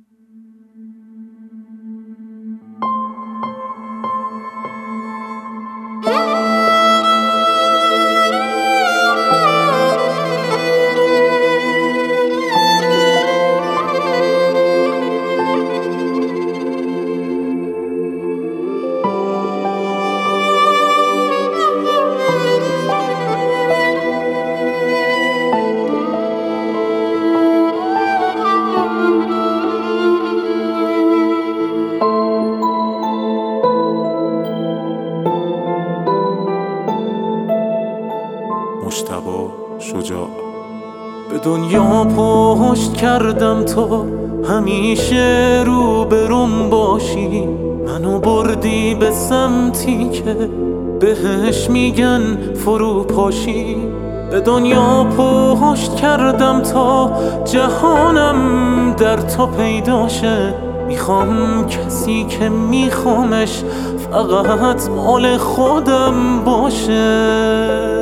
مجتبی شجاع. به دنیا پشت کردم تا همیشه روبروم باشی، منو بردی به سمتی که بهش میگن فروپاشی. به دنیا پشت کردم تا جهانم در تو پیداشه، میخوام کسی که میخوامش فقط مال خودم باشه.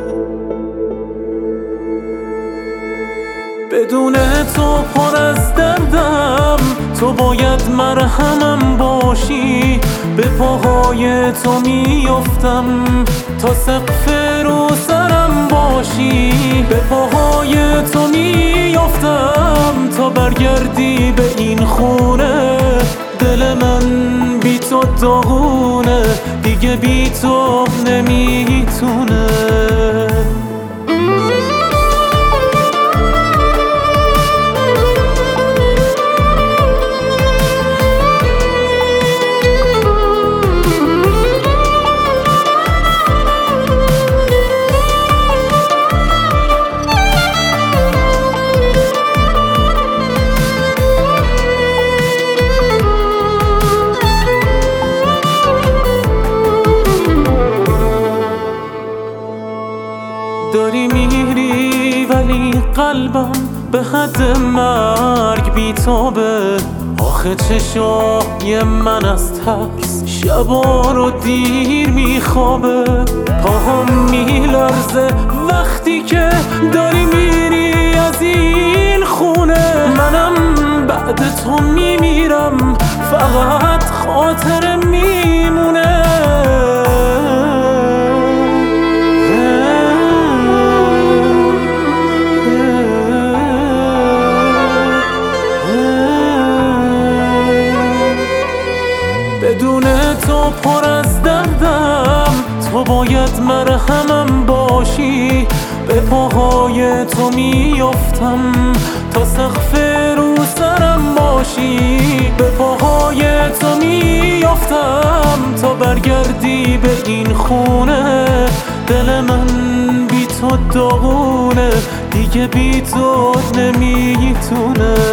بدون تو پر از دردم، تو باید مرهمم باشی. به پاهای تو میافتم تا سقف رو سرم باشی. به پاهای تو میافتم تا برگردی به این خونه. دل من بی تو داغونه، دیگه بی تو نمیتونه. داری میری ولی قلبم به حد مرگ بیتابه. آخه چشای من از ترس شبا رو دیر میخوابه. پاهم میلرزه وقتی که داری میری از این خونه. منم بعد تو میمیرم، فقط خاطر میمونه. بدون تو پر از دردم، تو باید مرهمم باشی. به پاهای تو میافتم تا سقف رو سرم باشی. به پاهای تو میافتم تا برگردی به این خونه. دل من بی تو داغونه، دیگه بی تو نمیتونه.